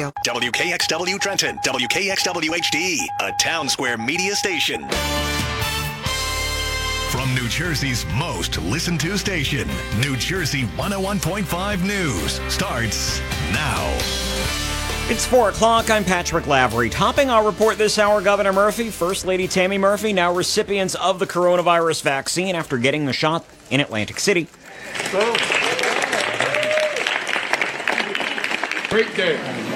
WKXW Trenton, WKXW HD, a Town Square media station. From New Jersey's most listened to station, New Jersey 101.5 News starts now. It's 4 o'clock. I'm Patrick Lavery. Topping our report this hour, Governor Murphy, First Lady Tammy Murphy, now recipients of the coronavirus vaccine after getting the shot in Atlantic City. Great day.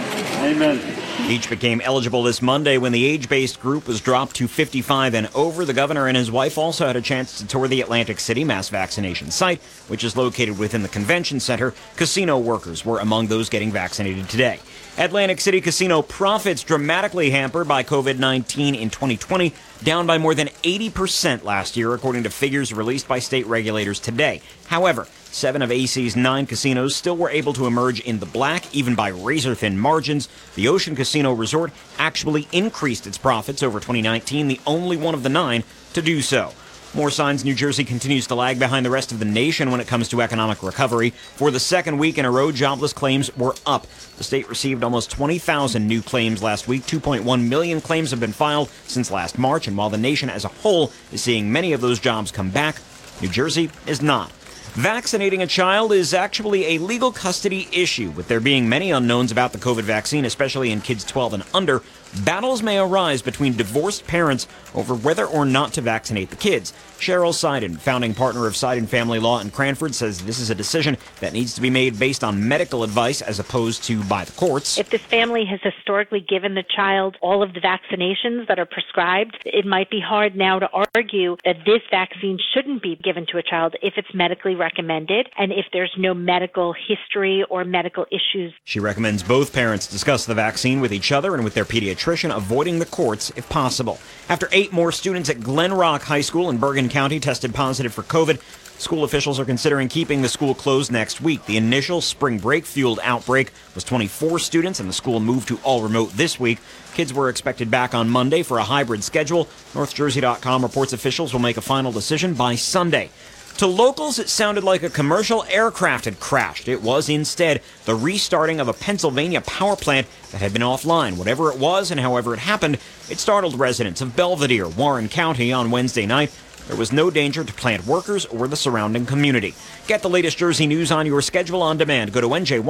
Amen. Each became eligible this Monday when the age-based group was dropped to 55 and over. The governor and his wife also had a chance to tour the Atlantic City mass vaccination site, which is located within the convention center. Casino workers were among those getting vaccinated today. Atlantic City casino profits dramatically hampered by COVID-19 in 2020, down by more than 80% last year, according to figures released by state regulators today. However, 7 of AC's 9 casinos still were able to emerge in the black, even by razor-thin margins. The Ocean Casino Resort actually increased its profits over 2019, the only one of the 9 to do so. More signs New Jersey continues to lag behind the rest of the nation when it comes to economic recovery. For the second week in a row, jobless claims were up. The state received almost 20,000 new claims last week. 2.1 million claims have been filed since last March, and while the nation as a whole is seeing many of those jobs come back, New Jersey is not. Vaccinating a child is actually a legal custody issue. With there being many unknowns about the COVID vaccine, especially in kids 12 and under, battles may arise between divorced parents over whether or not to vaccinate the kids. Cheryl Seiden, founding partner of Seiden Family Law in Cranford, says this is a decision that needs to be made based on medical advice as opposed to by the courts. If this family has historically given the child all of the vaccinations that are prescribed, it might be hard now to argue that this vaccine shouldn't be given to a child if it's medically recommended and if there's no medical history or medical issues. She recommends both parents discuss the vaccine with each other and with their pediatrician, avoiding the courts if possible. After 8 more students at Glen Rock High School in Bergen County tested positive for COVID, school officials are considering keeping the school closed next week. The initial spring break-fueled outbreak was 24 students, and the school moved to all remote this week. Kids were expected back on Monday for a hybrid schedule. NorthJersey.com reports officials will make a final decision by Sunday. To locals, it sounded like a commercial aircraft had crashed. It was instead the restarting of a Pennsylvania power plant that had been offline. Whatever it was and however it happened, it startled residents of Belvedere, Warren County on Wednesday night. There was no danger to plant workers or the surrounding community. Get the latest Jersey news on your schedule on demand. Go to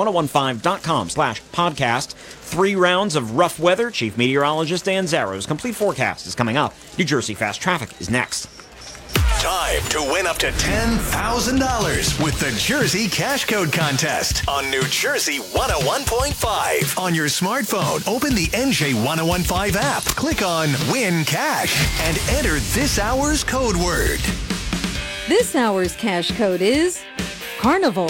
NJ1015.com/podcast. 3 rounds of rough weather. Chief Meteorologist Dan Zarrow's complete forecast is coming up. New Jersey Fast Traffic is next. Time to win up to $10,000 with the Jersey Cash Code Contest on New Jersey 101.5. On your smartphone, open the NJ1015 app, click on Win Cash, and enter this hour's code word. This hour's cash code is Carnival.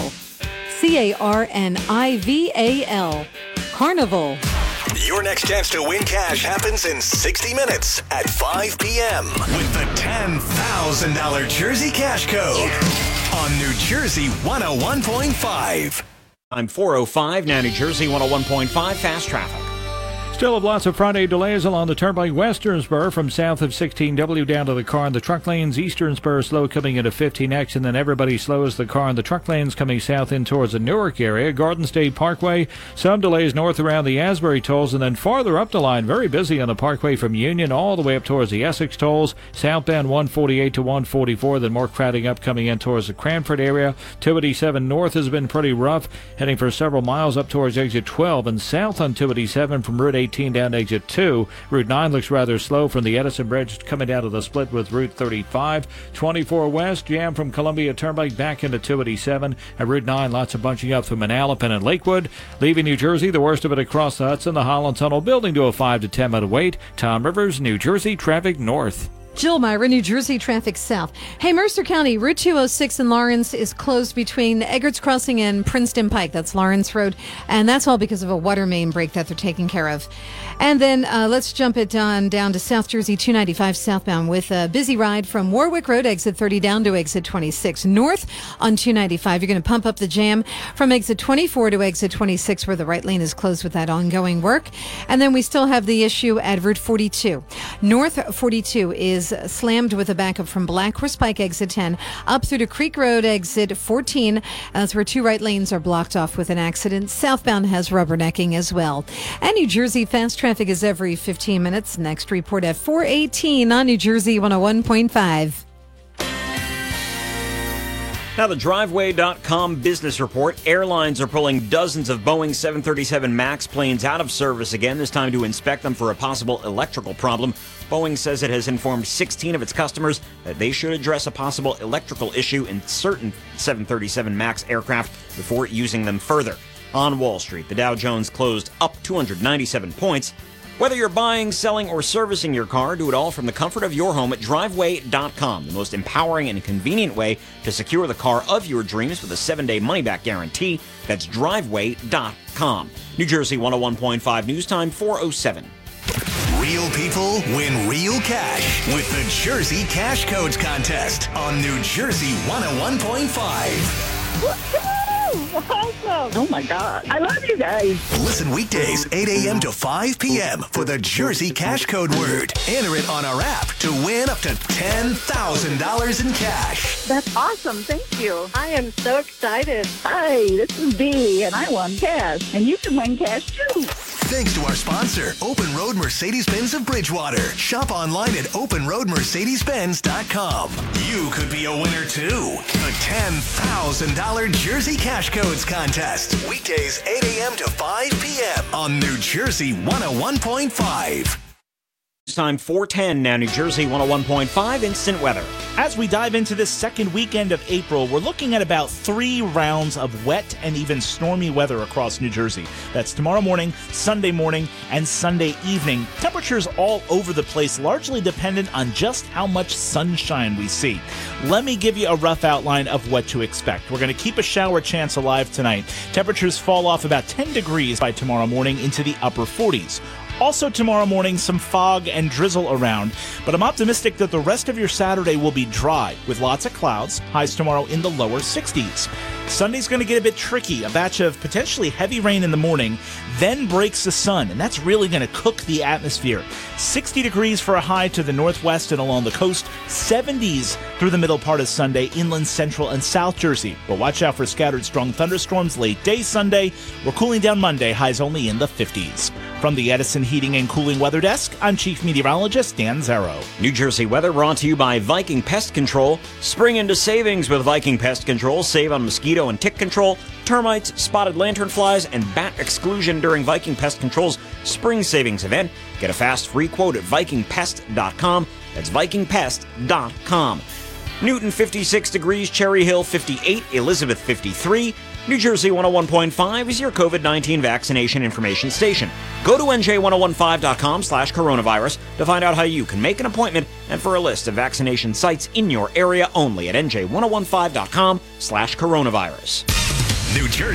CARNIVAL. Carnival. Your next chance to win cash happens in 60 minutes at 5 p.m. with the $10,000 Jersey Cash Code on New Jersey 101.5. I'm 4:05, now New Jersey 101.5 Fast Traffic. Still have lots of Friday delays along the Turnpike Western Spur from south of 16W down to the car in the truck lanes. Eastern Spur slow coming into 15X, and then everybody slows the car in the truck lanes coming south in towards the Newark area. Garden State Parkway, some delays north around the Asbury tolls, and then farther up the line, very busy on the Parkway from Union all the way up towards the Essex tolls. Southbound 148 to 144, then more crowding up coming in towards the Cranford area. 287 north has been pretty rough, heading for several miles up towards exit 12, and south on 287 from Route 18 down to exit 2. Route 9 looks rather slow from the Edison Bridge coming down to the split with Route 35. 24 west, jam from Columbia Turnpike back into 287. At Route 9, lots of bunching up from Manalapan and Lakewood. Leaving New Jersey, the worst of it across the Hudson, the Holland Tunnel building to a 5 to 10 minute wait. Tom Rivers, New Jersey traffic north. Jill Myra, New Jersey traffic south. Hey, Mercer County, Route 206 in Lawrence is closed between Eggerts Crossing and Princeton Pike. That's Lawrence Road. And that's all because of a water main break that they're taking care of. And then let's jump it down to South Jersey 295 southbound with a busy ride from Warwick Road, exit 30 down to exit 26. North on 295, you're going to pump up the jam from exit 24 to exit 26 where the right lane is closed with that ongoing work. And then we still have the issue at Route 42. North 42 is is slammed with a backup from Black Horse Pike exit 10 up through to Creek Road exit 14. That's where 2 right lanes are blocked off with an accident. Southbound has rubbernecking as well. And New Jersey fast traffic is every 15 minutes. Next report at 4:18 on New Jersey 101.5. Now, the Driveway.com business report. Airlines are pulling dozens of Boeing 737 MAX planes out of service again, this time to inspect them for a possible electrical problem. Boeing says it has informed 16 of its customers that they should address a possible electrical issue in certain 737 MAX aircraft before using them further. On Wall Street, the Dow Jones closed up 297 points. Whether you're buying, selling, or servicing your car, do it all from the comfort of your home at Driveway.com, the most empowering and convenient way to secure the car of your dreams with a 7-day money-back guarantee. That's Driveway.com. New Jersey 101.5 News Time, 4:07. Real people win real cash with the Jersey Cash Codes Contest on New Jersey 101.5. Awesome. Oh, my God. I love you guys. Listen weekdays, 8 a.m. to 5 p.m. for the Jersey Cash Code word. Enter it on our app to win up to $10,000 in cash. That's awesome. Thank you. I am so excited. Hi, this is Dee, and I won cash. And you can win cash, too. Thanks to our sponsor, Open Road Mercedes-Benz of Bridgewater. Shop online at openroadmercedesbenz.com. You could be a winner, too. The $10,000 Jersey Cash Codes Contest. Weekdays, 8 a.m. to 5 p.m. on New Jersey 101.5. It's time 4:10 now, New Jersey 101.5 instant weather. As we dive into this second weekend of April, we're looking at about 3 rounds of wet and even stormy weather across New Jersey. That's tomorrow morning, Sunday morning, and Sunday evening. Temperatures all over the place, largely dependent on just how much sunshine we see. Let me give you a rough outline of what to expect. We're going to keep a shower chance alive tonight. Temperatures fall off about 10 degrees by tomorrow morning into the upper 40s. Also tomorrow morning, some fog and drizzle around, but I'm optimistic that the rest of your Saturday will be dry with lots of clouds, highs tomorrow in the lower 60s. Sunday's going to get a bit tricky, a batch of potentially heavy rain in the morning, then breaks the sun, and that's really going to cook the atmosphere. 60 degrees for a high to the northwest and along the coast, 70s through the middle part of Sunday, inland, central, and South Jersey. But watch out for scattered strong thunderstorms late day Sunday. We're cooling down Monday, highs only in the 50s. From the Edison Heating and Cooling Weather Desk, I'm Chief Meteorologist Dan Zero. New Jersey weather brought to you by Viking Pest Control. Spring into savings with Viking Pest Control. Save on mosquito and tick control, termites, spotted lanternflies, and bat exclusion during Viking Pest Control's Spring Savings event. Get a fast free quote at VikingPest.com. That's VikingPest.com. Newton 56 degrees, Cherry Hill 58, Elizabeth 53. New Jersey 101.5 is your COVID-19 vaccination information station. Go to NJ1015.com/coronavirus to find out how you can make an appointment and for a list of vaccination sites in your area only at NJ1015.com/coronavirus. New Jersey.